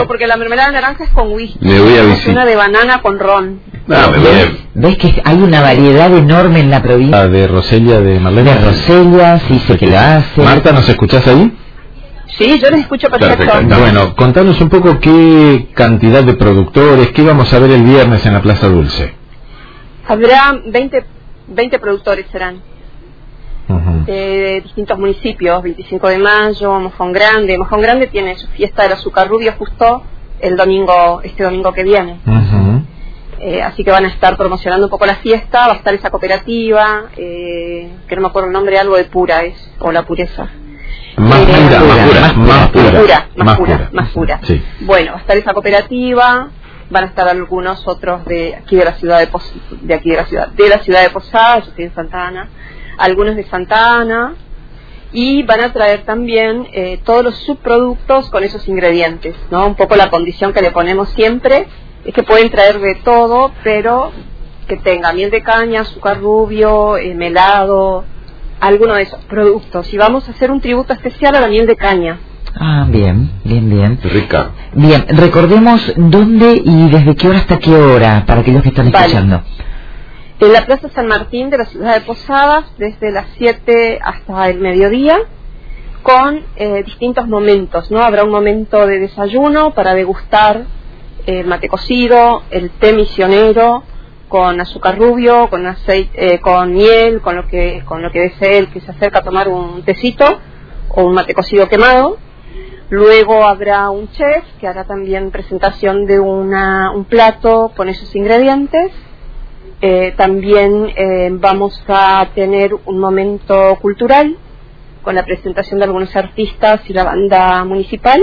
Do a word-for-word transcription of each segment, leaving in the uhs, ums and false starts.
porque la mermelada de naranja es con whisky. Me voy a es visitar. una de banana con ron. Ah, ¿Ves? ¿Ves que hay una variedad enorme en la provincia? De Roselia de Marlene. De Roselia, sí sé que la hace. Marta, ¿nos escuchás ahí? Sí, yo les escucho perfecto. Perfecto. Bueno, contanos un poco qué cantidad de productores, qué vamos a ver el viernes en la Plaza Dulce. Habrá veinte, veinte productores serán. Uh-huh. De distintos municipios, veinticinco de mayo, Mojón Grande. Mojón Grande tiene su fiesta del azúcar rubio justo el domingo, este domingo que viene. Uh-huh. Eh, así que van a estar promocionando un poco la fiesta, va a estar esa cooperativa, eh, que no me acuerdo el nombre, algo de pura es, o la pureza. Más, Eh, pura, más pura, más pura, más pura, más más pura, pura. más pura. Sí. Bueno, va a estar esa cooperativa, van a estar algunos otros de aquí de la ciudad de Pos- de aquí de la ciudad, de la ciudad de Posadas, yo estoy en Santa Ana, algunos de Santa Ana, y van a traer también eh, todos los subproductos con esos ingredientes, ¿no? Un poco la condición que le ponemos siempre es que pueden traer de todo, pero que tenga miel de caña, azúcar rubio, eh, melado, alguno de esos productos. Y vamos a hacer un tributo especial a la miel de caña. Ah, bien, bien, bien. Rica. Bien, recordemos dónde y desde qué hora hasta qué hora, para aquellos que están Vale. escuchando. En la Plaza San Martín de la ciudad de Posadas, desde las siete hasta el mediodía, con eh, distintos momentos, ¿no? Habrá un momento de desayuno para degustar el mate cocido, el té misionero, con azúcar rubio, con aceite, eh, con miel, con lo que con lo que desee el que se acerca a tomar un tecito o un mate cocido quemado. Luego habrá un chef que hará también presentación de una, un plato con esos ingredientes. Eh, también eh, vamos a tener un momento cultural con la presentación de algunos artistas y la banda municipal.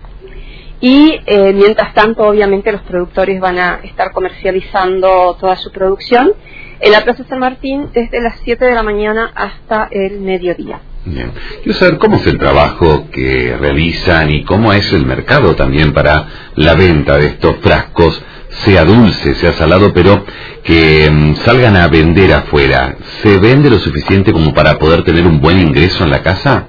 Y eh, mientras tanto, obviamente, los productores van a estar comercializando toda su producción en la Plaza San Martín desde las siete de la mañana hasta el mediodía. Bien. Quiero saber cómo es el trabajo que realizan y cómo es el mercado también para la venta de estos frascos, sea dulce, sea salado, pero que mm, salgan a vender afuera. ¿Se vende lo suficiente como para poder tener un buen ingreso en la casa?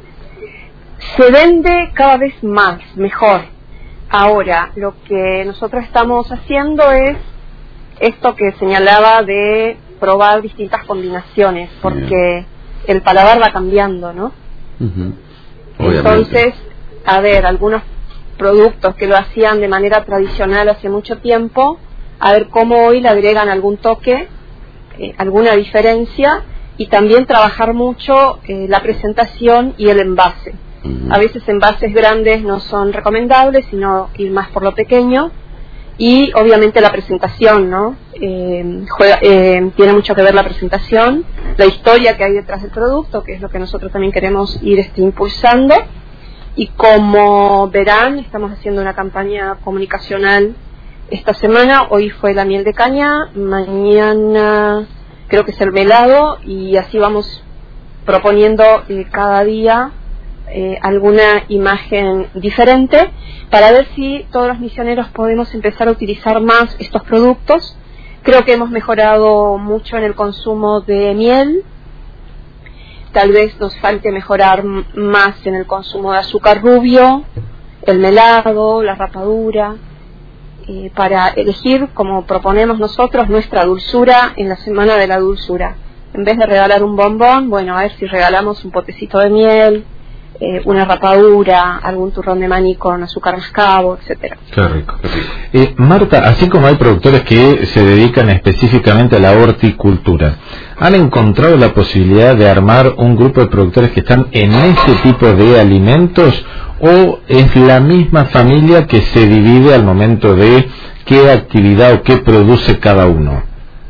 Se vende cada vez más, mejor. Ahora, lo que nosotros estamos haciendo es esto que señalaba de probar distintas combinaciones, porque Bien. el paladar va cambiando, ¿no? Uh-huh. Entonces, a ver, algunos productos que lo hacían de manera tradicional hace mucho tiempo, a ver cómo hoy le agregan algún toque, eh, alguna diferencia, y también trabajar mucho eh, la presentación y el envase. A veces envases grandes no son recomendables, sino ir más por lo pequeño. Y obviamente la presentación, ¿no? Eh, juega, eh, tiene mucho que ver la presentación, la historia que hay detrás del producto, que es lo que nosotros también queremos ir este, impulsando. Y como verán, estamos haciendo una campaña comunicacional esta semana. Hoy fue la miel de caña, mañana creo que es el melado, y así vamos proponiendo eh, cada día Eh, alguna imagen diferente para ver si todos los misioneros podemos empezar a utilizar más estos productos. Creo que hemos mejorado mucho en el consumo de miel, tal vez nos falte mejorar m- más en el consumo de azúcar rubio, el melado, la rapadura, eh, para elegir, como proponemos nosotros, nuestra dulzura en la semana de la dulzura. En vez de regalar un bombón, bueno, a ver si regalamos un potecito de miel, Eh, una rapadura, algún turrón de maní con azúcar mascabo, etcétera. Qué rico. Eh, Marta, así como hay productores que se dedican específicamente a la horticultura, ¿han encontrado la posibilidad de armar un grupo de productores que están en ese tipo de alimentos, o es la misma familia que se divide al momento de qué actividad o qué produce cada uno?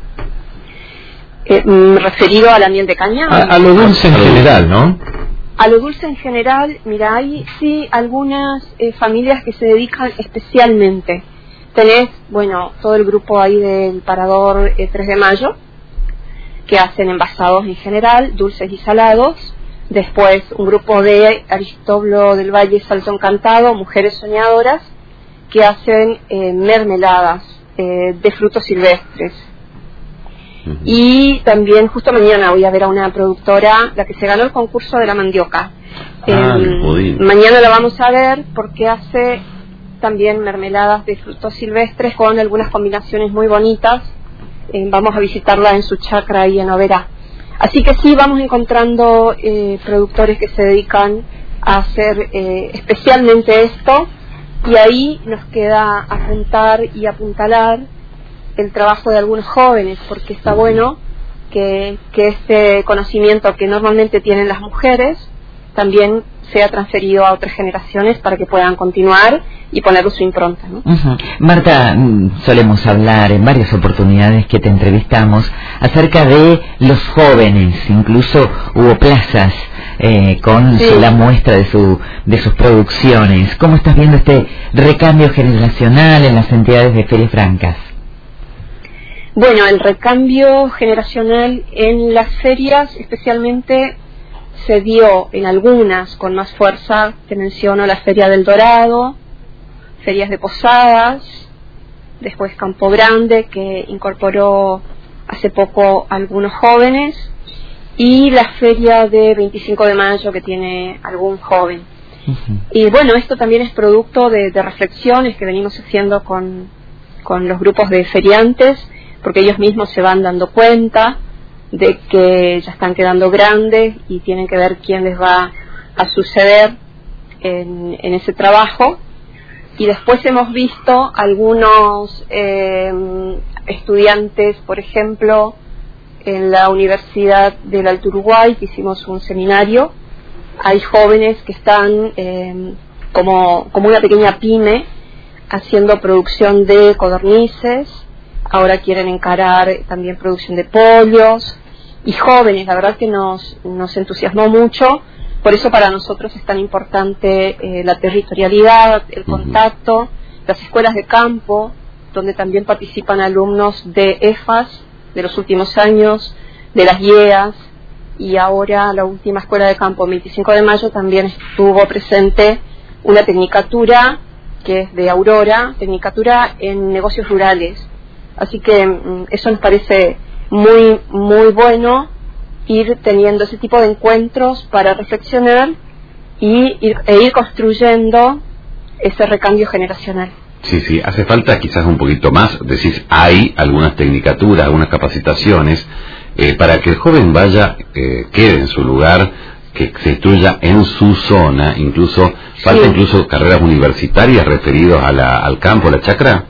Eh, referido a la miel de caña. A, a lo dulce en general, ¿no? A lo dulce en general, mira, hay sí algunas eh, familias que se dedican especialmente. Tenés, bueno, todo el grupo ahí del Parador eh, tres de mayo, que hacen envasados en general, dulces y salados. Después un grupo de Aristóbulo del Valle Salto Encantado, Mujeres Soñadoras, que hacen eh, mermeladas eh, de frutos silvestres. Uh-huh. Y también justo mañana voy a ver a una productora, la que se ganó el concurso de la mandioca. Ah, eh, mañana la vamos a ver porque hace también mermeladas de frutos silvestres con algunas combinaciones muy bonitas. Eh, vamos a visitarla en su chacra ahí en Oberá. Así que sí, vamos encontrando eh, productores que se dedican a hacer eh, especialmente esto, y ahí nos queda apuntar y apuntalar el trabajo de algunos jóvenes, porque está bueno que, que este conocimiento que normalmente tienen las mujeres también sea transferido a otras generaciones para que puedan continuar y ponerle su impronta, ¿no? Uh-huh. Marta, solemos hablar en varias oportunidades que te entrevistamos acerca de los jóvenes, incluso hubo plazas eh, con sí. la muestra de su de sus producciones. ¿Cómo estás viendo este recambio generacional en las entidades de Ferias Francas? Bueno, el recambio generacional en las ferias especialmente se dio en algunas con más fuerza. Te menciono la Feria del Dorado, ferias de Posadas, después Campo Grande, que incorporó hace poco a algunos jóvenes, y la feria de veinticinco de mayo, que tiene algún joven. Uh-huh. Y bueno, esto también es producto de, de reflexiones que venimos haciendo con, con los grupos de feriantes, porque ellos mismos se van dando cuenta de que ya están quedando grandes y tienen que ver quién les va a suceder en, en ese trabajo. Y después hemos visto algunos eh, estudiantes, por ejemplo, en la Universidad del Alto Uruguay, que hicimos un seminario. Hay jóvenes que están eh, como, como una pequeña pyme haciendo producción de codornices. Ahora quieren encarar también producción de pollos, y jóvenes. La verdad que nos, nos entusiasmó mucho. Por eso para nosotros es tan importante eh, la territorialidad, el contacto, las escuelas de campo, donde también participan alumnos de E F A S de los últimos años, de las I E As, y ahora la última escuela de campo, veinticinco de mayo, también estuvo presente una tecnicatura que es de Aurora, tecnicatura en negocios rurales. Así que mm, eso nos parece muy, muy bueno, ir teniendo ese tipo de encuentros para reflexionar y ir, e ir construyendo ese recambio generacional. Sí, sí, hace falta quizás un poquito más. Decís, hay algunas tecnicaturas, algunas capacitaciones eh, para que el joven vaya, eh, quede en su lugar, que se instruya en su zona. Incluso falta sí. incluso carreras universitarias referidas a la, al campo, a la chacra.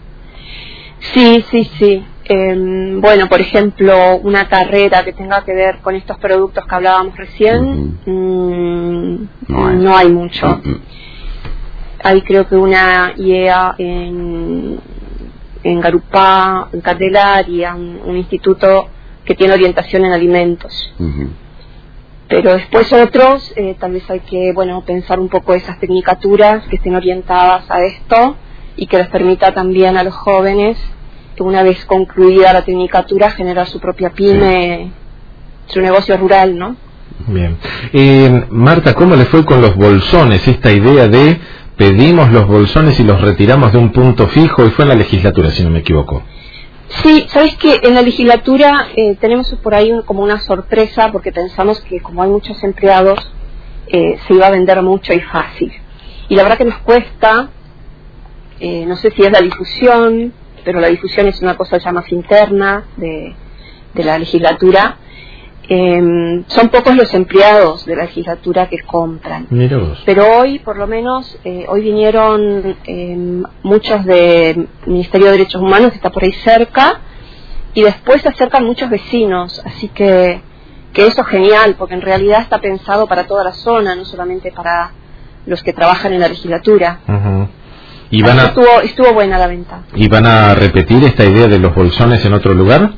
Sí, sí, sí. Eh, bueno, por ejemplo, una carrera que tenga que ver con estos productos que hablábamos recién, uh-huh. mmm, no, hay. no hay mucho. Uh-huh. Hay creo que una I E A en, en Garupá, en Candelaria, un, un instituto que tiene orientación en alimentos. Uh-huh. Pero después otros, eh, tal vez hay que, bueno, pensar un poco esas tecnicaturas que estén orientadas a esto y que les permita también a los jóvenes, una vez concluida la tecnicatura, generar su propia pyme, sí. su negocio rural, ¿no? Bien. Eh, Marta, ¿cómo le fue con los bolsones? Esta idea de pedimos los bolsones y los retiramos de un punto fijo, y fue en la legislatura, si no me equivoco. Sí, sabes que en la legislatura eh, tenemos por ahí un, como una sorpresa, porque pensamos que como hay muchos empleados, eh, se iba a vender mucho y fácil. Y la verdad que nos cuesta, eh, no sé si es la difusión, pero la difusión es una cosa ya más interna de, de la legislatura. Eh, son pocos los empleados de la legislatura que compran. Pero hoy, por lo menos, eh, hoy vinieron eh, muchos del Ministerio de Derechos Humanos, que está por ahí cerca, y después se acercan muchos vecinos. Así que, que eso es genial, porque en realidad está pensado para toda la zona, no solamente para los que trabajan en la legislatura. Uh-huh. ¿Y van a, estuvo, estuvo buena la venta. ¿Y van a repetir esta idea de los bolsones en otro lugar?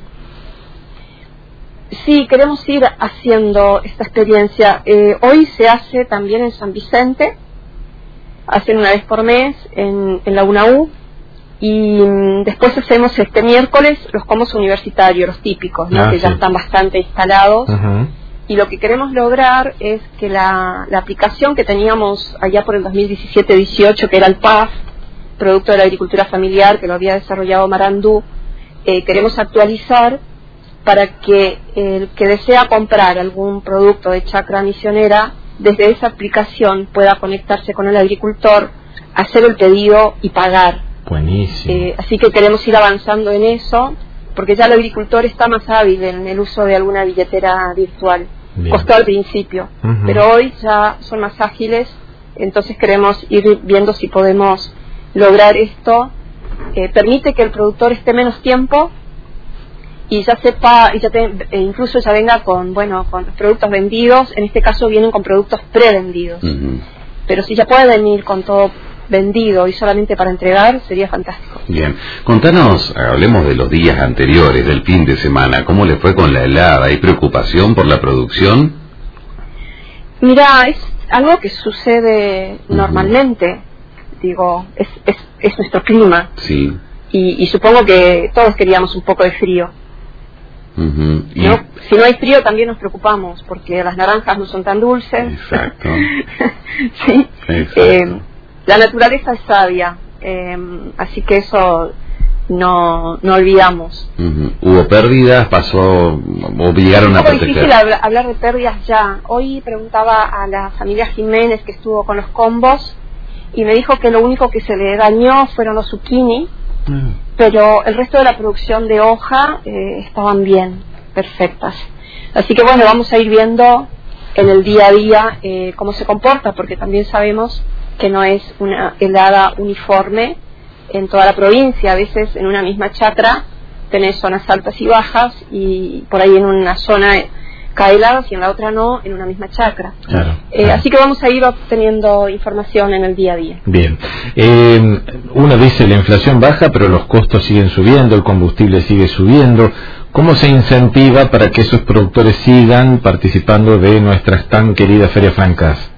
Sí, queremos ir haciendo esta experiencia. Eh, hoy se hace también en San Vicente, hacen una vez por mes en, en la U N A U, y mm, después hacemos este miércoles los comos universitarios, los típicos, ¿no? ah, que sí. ya están bastante instalados. Uh-huh. Y lo que queremos lograr es que la, la aplicación que teníamos allá por el dos mil diecisiete dieciocho, que era el P A F, producto de la agricultura familiar, que lo había desarrollado Marandú, eh, queremos actualizar para que el que desea comprar algún producto de chacra misionera, desde esa aplicación pueda conectarse con el agricultor, hacer el pedido y pagar. Buenísimo. Eh, así que queremos ir avanzando en eso, porque ya el agricultor está más hábil en el uso de alguna billetera virtual. Bien. Costó al principio, uh-huh. pero hoy ya son más ágiles, entonces queremos ir viendo si podemos lograr esto. Eh, permite que el productor esté menos tiempo y ya sepa, y ya te, e incluso ya venga con, bueno, con productos vendidos. En este caso vienen con productos prevendidos. Uh-huh. Pero si ya puede venir con todo vendido y solamente para entregar, sería fantástico. Bien, contanos, hablemos de los días anteriores, del fin de semana. ¿Cómo le fue con la helada? ¿Hay preocupación por la producción? Mira, es algo que sucede uh-huh. normalmente. Digo, es, es, es nuestro clima. Sí. Y, y supongo que todos queríamos un poco de frío. Uh-huh. ¿Y? ¿No? Si no hay frío también nos preocupamos, porque las naranjas no son tan dulces. Exacto. Sí. Exacto. Eh, la naturaleza es sabia, eh, así que eso no, no olvidamos. Uh-huh. ¿Hubo pérdidas? ¿Pasó? ¿Obligaron a proteger? Es difícil hablar, hablar de pérdidas ya. Hoy preguntaba a la familia Jiménez, que estuvo con los combos, y me dijo que lo único que se le dañó fueron los zucchini, uh-huh. pero el resto de la producción de hoja eh, estaban bien, perfectas. Así que bueno, vamos a ir viendo en el día a día eh, cómo se comporta, porque también sabemos que no es una helada uniforme en toda la provincia. A veces en una misma chacra tenés zonas altas y bajas, y por ahí en una zona cae heladas y en la otra no, en una misma chacra. Claro, eh, claro. Así que vamos a ir obteniendo información en el día a día. Bien. Eh, uno dice la inflación baja, pero los costos siguen subiendo, el combustible sigue subiendo. ¿Cómo se incentiva para que esos productores sigan participando de nuestras tan queridas ferias francas?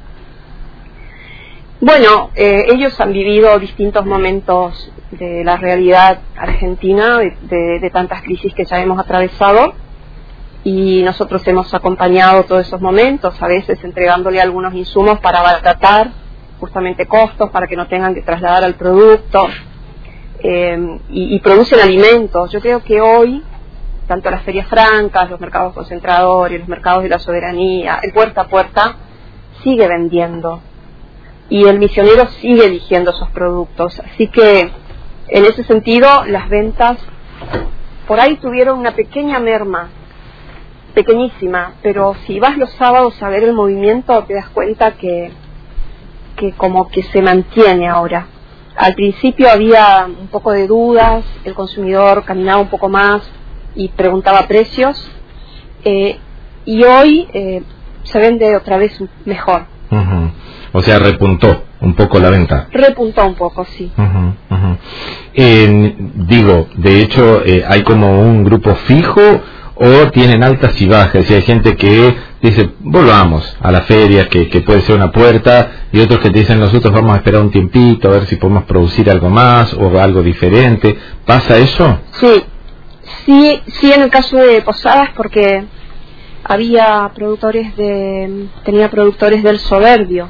Bueno, eh, ellos han vivido distintos momentos de la realidad argentina, de, de, de tantas crisis que ya hemos atravesado, y nosotros hemos acompañado todos esos momentos, a veces entregándole algunos insumos para abaratar justamente costos, para que no tengan que trasladar al producto, eh, y, y producen alimentos. Yo creo que hoy, tanto las ferias francas, los mercados concentradores, los mercados de la soberanía, el puerta a puerta, sigue vendiendo. Y el misionero sigue eligiendo esos productos. Así que, en ese sentido, las ventas por ahí tuvieron una pequeña merma, pequeñísima, pero si vas los sábados a ver el movimiento, te das cuenta que, que como que se mantiene ahora. Al principio había un poco de dudas, el consumidor caminaba un poco más y preguntaba precios, eh, y hoy eh, se vende otra vez mejor. Uh-huh. O sea, repuntó un poco la venta. Repuntó un poco, sí. Uh-huh, uh-huh. Eh, digo, de hecho, eh, ¿hay como un grupo fijo o tienen altas y bajas? Y hay gente que dice, volvamos a la feria, que, que puede ser una puerta, y otros que te dicen, nosotros vamos a esperar un tiempito, a ver si podemos producir algo más o algo diferente. ¿Pasa eso? Sí, sí, sí, en el caso de Posadas, porque había productores de, tenía productores del Soberbio.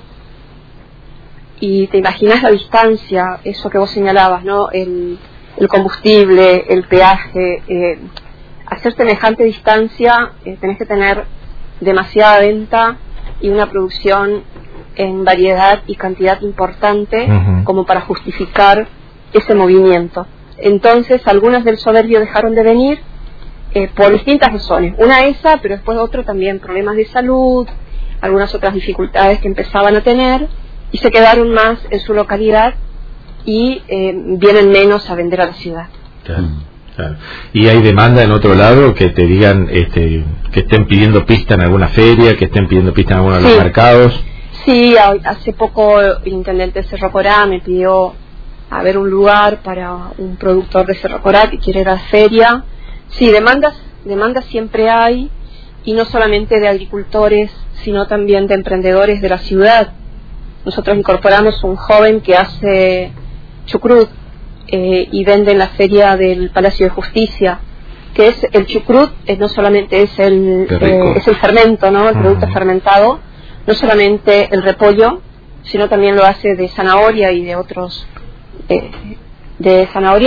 Y te imaginas la distancia, eso que vos señalabas, ¿no? El, el combustible, el peaje. Eh, hacer semejante distancia, eh, tenés que tener demasiada venta y una producción en variedad y cantidad importante, uh-huh. como para justificar ese movimiento. Entonces, algunos del Soberbio dejaron de venir eh, por distintas razones. Una esa, pero después otro también, problemas de salud, algunas otras dificultades que empezaban a tener, y se quedaron más en su localidad y eh, vienen menos a vender a la ciudad. Claro, claro. ¿Y hay demanda en otro lado que te digan, este, que estén pidiendo pista en alguna feria, que estén pidiendo pista en alguno de los sí. mercados? Sí, hace poco el intendente de Cerro Corá me pidió a ver un lugar para un productor de Cerro Corá que quiere ir a la feria. Sí, demandas, demandas siempre hay, y no solamente de agricultores, sino también de emprendedores de la ciudad. Nosotros incorporamos un joven que hace chucrut eh, y vende en la feria del Palacio de Justicia, que es el chucrut, eh, no solamente es el eh, es el fermento, ¿no? El uh-huh. producto fermentado, no solamente el repollo, sino también lo hace de zanahoria y de otros eh, de zanahoria,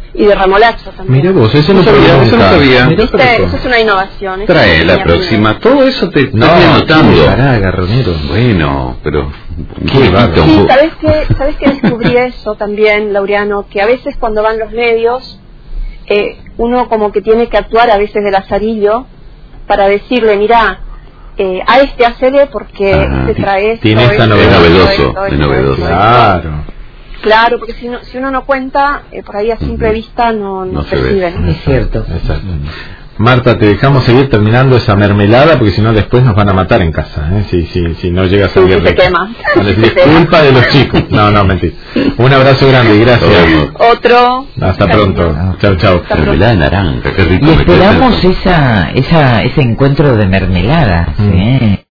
y de remolacha también. Mira vos, eso no Eso sabía, no eso no nunca. sabía. Mirá, ¿Viste? Eso es una innovación. eso Trae es la mi próxima. amiga. Todo eso te No, estoy anotando. pará, garronero. Bueno, pero... Qué bárbaro. Sí, ¿sabés qué? ¿Sabés qué descubrí eso también, Laureano? Que a veces cuando van los medios, eh, uno como que tiene que actuar a veces de lazarillo para decirle, mira, eh, a este hacele porque Ah, este trae esto, tiene esta esto, novedad. esto, Novedoso, esto, es esto, novedoso. esto, Claro. Claro, porque si, no, si uno no cuenta, eh, por ahí a simple vista no, no, No se ve. percibe, ¿no? Es cierto. Exacto. Marta, te dejamos seguir terminando esa mermelada porque si no después nos van a matar en casa, ¿eh? si, si, si no llega a Sí, salir sí, se rico. quema. Van a decir, Se quema. culpa de los chicos. No, no, mentira. Un abrazo grande y gracias. Otro. Hasta pronto. Chau, chau. Hasta pronto. Mermelada de naranja, qué rico. Y me quedé esperamos pensando. esa, esa, ese encuentro de mermeladas, Mm. ¿eh?